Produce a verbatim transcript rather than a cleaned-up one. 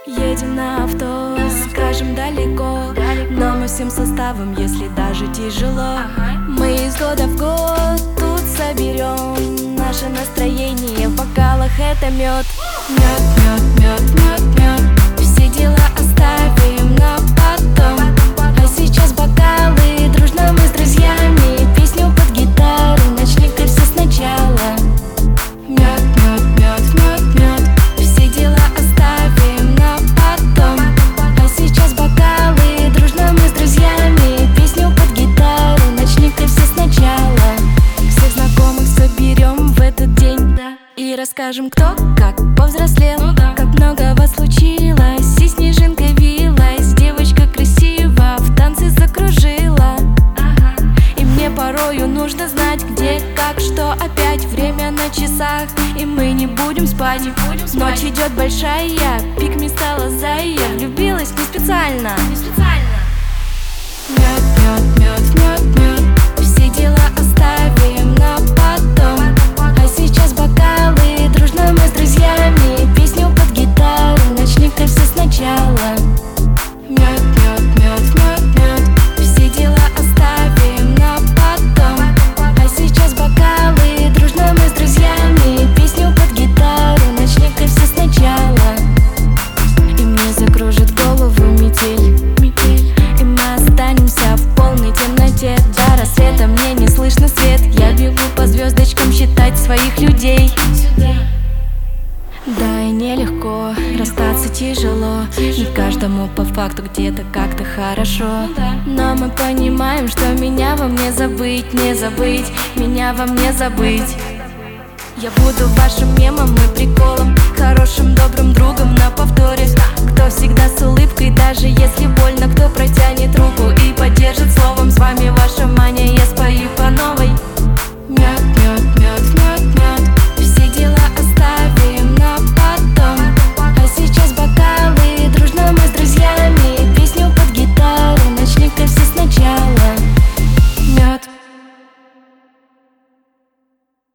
Едем на авто, скажем далеко, но мы всем составом, если даже тяжело. Мы из года в год тут соберем наше настроение, в бокалах это мед. Мед, мед, мед, мед, мед. Все дела оставим на потом. А сейчас бокалы, дружно мы с друзьями, песню под гитару, начни-ка все сначала. Мед, мед, мед, мед, мед. Все дела оставим на потом. А сейчас бокалы, дружно мы с друзьями, песню под гитару, начни-ка все сначала. Всех знакомых соберем в этот день, да, и расскажем, кто как повзрослел, ну да. Как много вас случилось, и снежинка вилась, девочка красиво в танце закружила. Ага. И мне порою нужно знать, где, как, что. Опять время на часах, и мы не будем спать, не будем спать. Ночь идет большая, пик мне стала зая, влюбилась не специально, не специально. Мед, мед, мед, мед, мед. Все дела оставим на потом. А сейчас бокалы, дружно мы с друзьями, песню под гитару, начни-ка все сначала. Мед, мед, мед, мед, мед. Все дела оставим на потом. А сейчас бокалы, дружно мы с друзьями, песню под гитару, начни-ка все сначала. И мне закружит голову метель, метель. И мы останемся в полной темноте. До рассвета мне не слышно свет. Я бегу по звездочкам считать своих людей. Да, и нелегко, расстаться тяжело. Не каждому по факту где-то как-то хорошо. Но мы понимаем, что меня вам не забыть, не забыть, меня вам не забыть. Я буду вашим мемом и приколом, хорошим добрым